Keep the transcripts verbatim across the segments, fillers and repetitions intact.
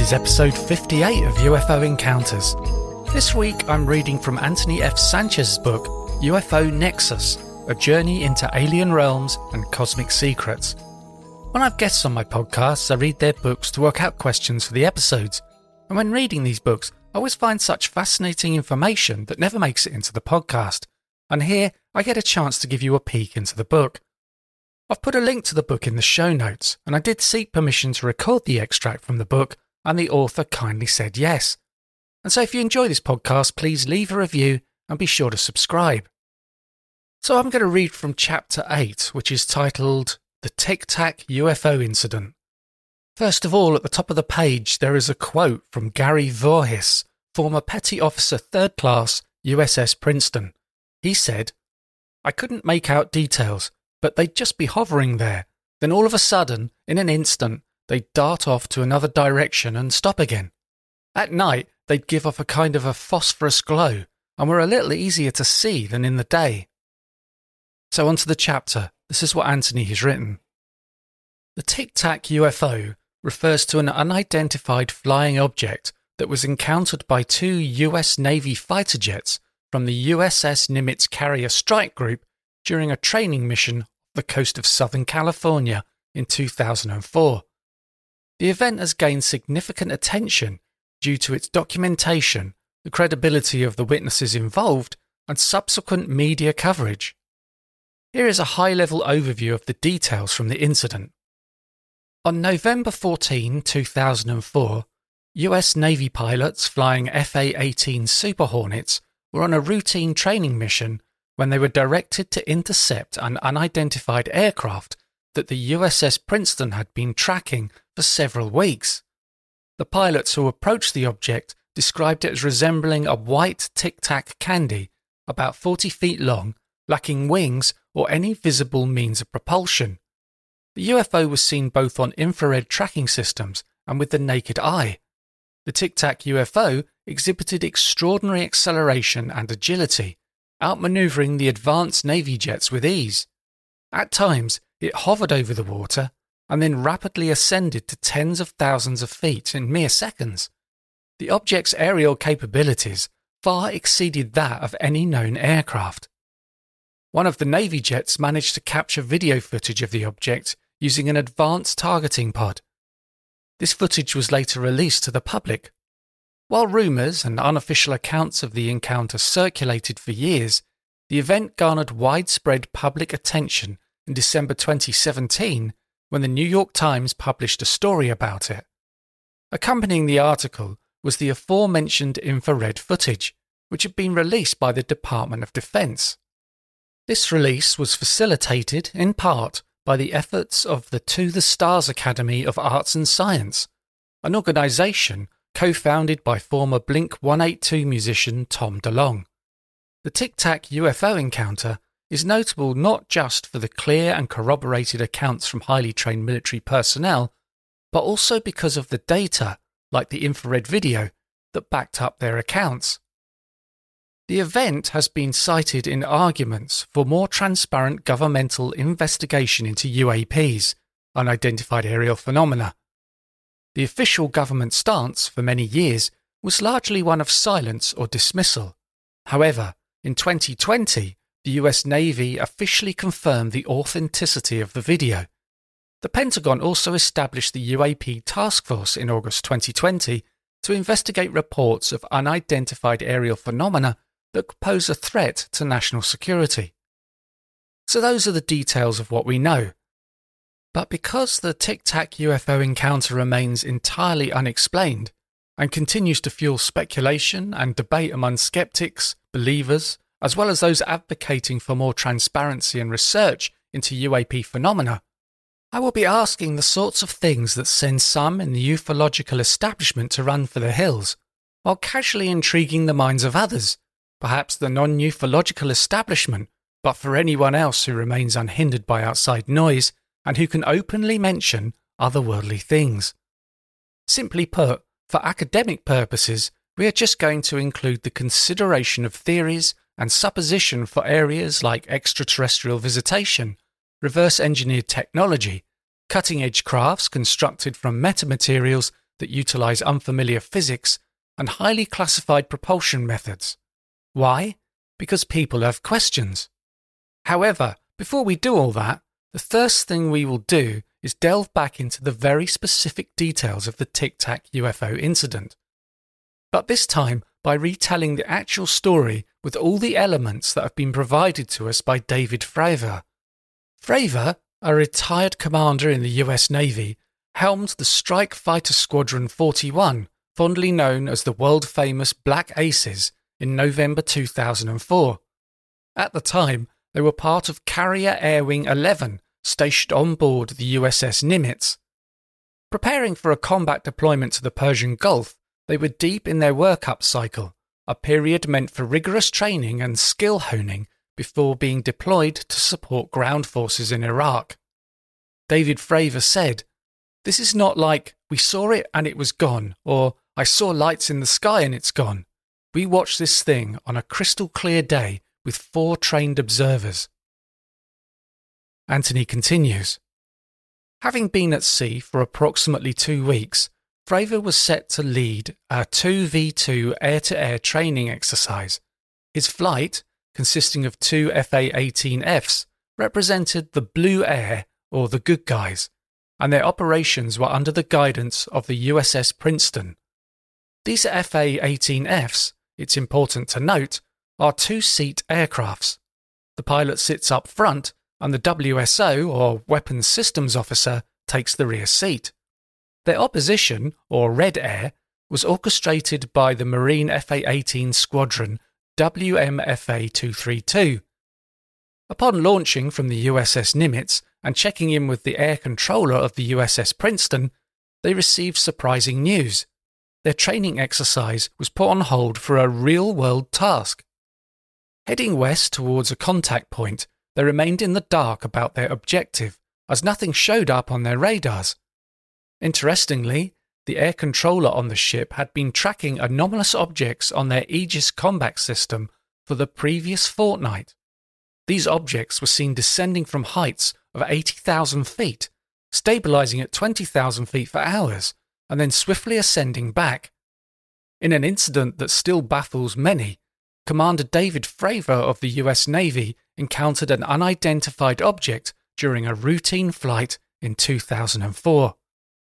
is episode fifty-eight of U F O Encounters. This week I'm reading from Anthony F. Sanchez's book, U F O Nexus, A Journey into Alien Realms and Cosmic Secrets. When I've guests on my podcasts, I read their books to work out questions for the episodes, and when reading these books, I always find such fascinating information that never makes it into the podcast, and here I get a chance to give you a peek into the book. I've put a link to the book in the show notes, and I did seek permission to record the extract from the book, and the author kindly said yes. And so if you enjoy this podcast, please leave a review and be sure to subscribe. So I'm going to read from chapter eight, which is titled The Tic Tac U F O Incident. First of all, at the top of the page, there is a quote from Gary Voorhis, former Petty Officer third Class, U S S Princeton. He said, "I couldn't make out details, but they'd just be hovering there. Then all of a sudden, in an instant, they'd dart off to another direction and stop again. At night, they'd give off a kind of a phosphorus glow and were a little easier to see than in the day." So onto the chapter. This is what Anthony has written. The Tic Tac U F O refers to an unidentified flying object that was encountered by two U S Navy fighter jets from the U S S Nimitz Carrier Strike Group during a training mission off the coast of Southern California in two thousand four. The event has gained significant attention due to its documentation, the credibility of the witnesses involved, and subsequent media coverage. Here is a high-level overview of the details from the incident. On November fourteenth, two thousand four, U S Navy pilots flying F A eighteen Super Hornets were on a routine training mission when they were directed to intercept an unidentified aircraft that the U S S Princeton had been tracking for several weeks. The pilots who approached the object described it as resembling a white tic-tac candy, about forty feet long, lacking wings or any visible means of propulsion. The U F O was seen both on infrared tracking systems and with the naked eye. The Tic Tac U F O exhibited extraordinary acceleration and agility, outmaneuvering the advanced Navy jets with ease. At times, it hovered over the water and then rapidly ascended to tens of thousands of feet in mere seconds. The object's aerial capabilities far exceeded that of any known aircraft. One of the Navy jets managed to capture video footage of the object using an advanced targeting pod. This footage was later released to the public. While rumours and unofficial accounts of the encounter circulated for years, the event garnered widespread public attention in December twenty seventeen when the New York Times published a story about it. Accompanying the article was the aforementioned infrared footage, which had been released by the Department of Defense. This release was facilitated, in part, by the efforts of the To the Stars Academy of Arts and Science, an organisation co-founded by former Blink one eighty-two musician Tom DeLonge. The Tic Tac U F O encounter is notable not just for the clear and corroborated accounts from highly trained military personnel, but also because of the data, like the infrared video, that backed up their accounts. The event has been cited in arguments for more transparent governmental investigation into U A Ps, unidentified aerial phenomena. The official government stance for many years was largely one of silence or dismissal. However, in twenty twenty, the U S Navy officially confirmed the authenticity of the video. The Pentagon also established the U A P Task Force in August twenty twenty to investigate reports of unidentified aerial phenomena that could pose a threat to national security. So those are the details of what we know. But because the Tic Tac U F O encounter remains entirely unexplained and continues to fuel speculation and debate among skeptics, believers, as well as those advocating for more transparency and research into U A P phenomena, I will be asking the sorts of things that send some in the ufological establishment to run for the hills, while casually intriguing the minds of others, perhaps the non-ufological establishment, but for anyone else who remains unhindered by outside noise and who can openly mention otherworldly things. Simply put, for academic purposes, we are just going to include the consideration of theories and supposition for areas like extraterrestrial visitation, reverse-engineered technology, cutting-edge crafts constructed from metamaterials that utilize unfamiliar physics and highly classified propulsion methods. Why? Because people have questions. However, before we do all that, the first thing we will do is delve back into the very specific details of the Tic Tac U F O incident. But this time by retelling the actual story with all the elements that have been provided to us by David Fravor. Fravor, a retired commander in the U S Navy, helmed the Strike Fighter Squadron forty-one, fondly known as the world-famous Black Aces, in November two thousand four. At the time, they were part of Carrier Air Wing eleven, stationed on board the U S S Nimitz. Preparing for a combat deployment to the Persian Gulf, they were deep in their workup cycle, a period meant for rigorous training and skill honing before being deployed to support ground forces in Iraq. David Fravor said, "This is not like, we saw it and it was gone, or I saw lights in the sky and it's gone. We watched this thing on a crystal clear day with four trained observers." Anthony continues, "Having been at sea for approximately two weeks, Fravor was set to lead a two v two air-to-air training exercise. His flight, consisting of two F A eighteen Fs, represented the Blue Air, or the good guys, and their operations were under the guidance of the U S S Princeton. These F A eighteen Fs, it's important to note, are two-seat aircrafts. The pilot sits up front, and the W S O, or Weapons Systems Officer, takes the rear seat. Their opposition, or Red Air, was orchestrated by the Marine F A eighteen Squadron W M F A two thirty-two. Upon launching from the U S S Nimitz and checking in with the air controller of the U S S Princeton, they received surprising news. Their training exercise was put on hold for a real-world task. Heading west towards a contact point, they remained in the dark about their objective, as nothing showed up on their radars. Interestingly, the air controller on the ship had been tracking anomalous objects on their Aegis combat system for the previous fortnight. These objects were seen descending from heights of eighty thousand feet, stabilizing at twenty thousand feet for hours, and then swiftly ascending back. In an incident that still baffles many, Commander David Fravor of the U S Navy encountered an unidentified object during a routine flight in two thousand four.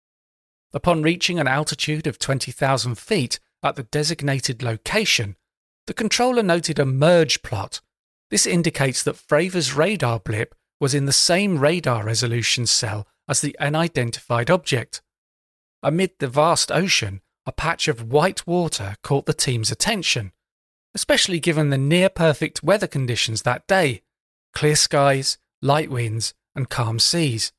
Upon reaching an altitude of twenty thousand feet at the designated location, the controller noted a merge plot. This indicates that Fravor's radar blip was in the same radar resolution cell as the unidentified object. Amid the vast ocean, a patch of white water caught the team's attention, especially given the near-perfect weather conditions that day: clear skies, light winds, and calm seas.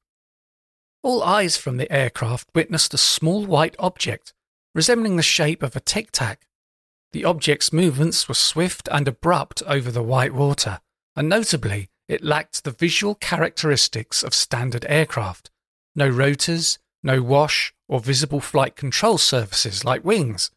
All eyes from the aircraft witnessed a small white object, resembling the shape of a tic-tac. The object's movements were swift and abrupt over the white water, and notably, it lacked the visual characteristics of standard aircraft. No rotors, no wash, or visible flight control surfaces like wings.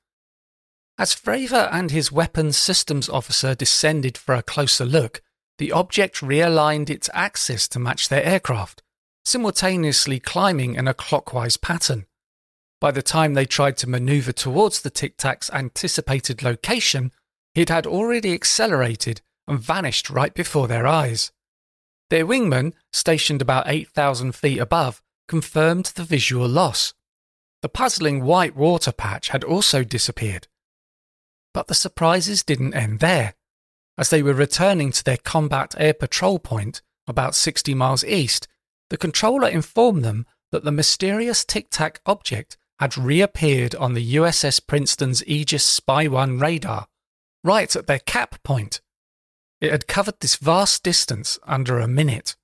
As Fravor and his Weapons Systems Officer descended for a closer look, the object realigned its axis to match their aircraft, simultaneously climbing in a clockwise pattern. By the time they tried to maneuver towards the Tic Tac's anticipated location, it had already accelerated and vanished right before their eyes. Their wingman, stationed about eight thousand feet above, confirmed the visual loss. The puzzling white water patch had also disappeared. But the surprises didn't end there. As they were returning to their combat air patrol point, about sixty miles east, the controller informed them that the mysterious Tic Tac object had reappeared on the U S S Princeton's Aegis Spy one radar, right at their cap point. It had covered this vast distance under a minute.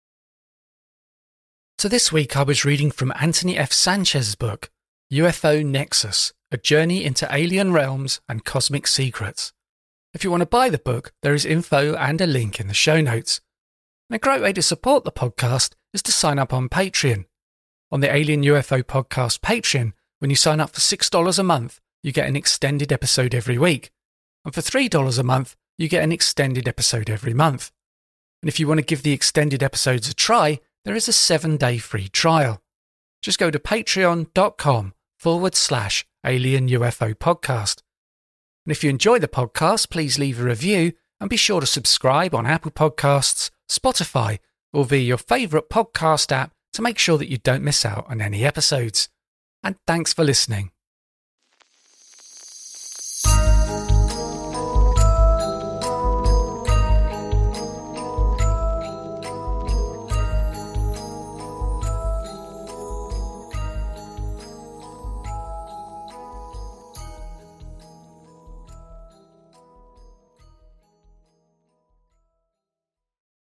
So this week I was reading from Anthony F. Sanchez's book, U F O Nexus, A Journey into Alien Realms and Cosmic Secrets. If you want to buy the book, there is info and a link in the show notes. And a great way to support the podcast is to sign up on Patreon. On the Alien U F O Podcast Patreon, when you sign up for six dollars a month, you get an extended episode every week. And for three dollars a month, you get an extended episode every month. And if you want to give the extended episodes a try, there is a seven-day free trial. Just go to patreon.com forward slash alien U F O podcast. And if you enjoy the podcast, please leave a review and be sure to subscribe on Apple Podcasts, Spotify, or via your favourite podcast app to make sure that you don't miss out on any episodes. And thanks for listening.